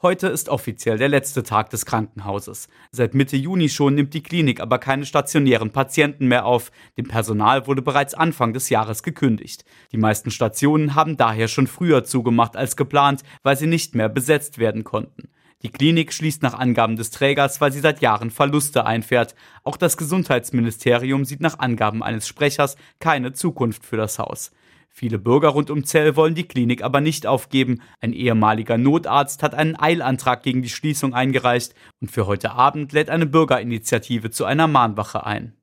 Heute ist offiziell der letzte Tag des Krankenhauses. Seit Mitte Juni schon nimmt die Klinik aber keine stationären Patienten mehr auf. Dem Personal wurde bereits Anfang des Jahres gekündigt. Die meisten Stationen haben daher schon früher zugemacht als geplant, weil sie nicht mehr besetzt werden konnten. Die Klinik schließt nach Angaben des Trägers, weil sie seit Jahren Verluste einfährt. Auch das Gesundheitsministerium sieht nach Angaben eines Sprechers keine Zukunft für das Haus. Viele Bürger rund um Zell wollen die Klinik aber nicht aufgeben. Ein ehemaliger Notarzt hat einen Eilantrag gegen die Schließung eingereicht und für heute Abend lädt eine Bürgerinitiative zu einer Mahnwache ein.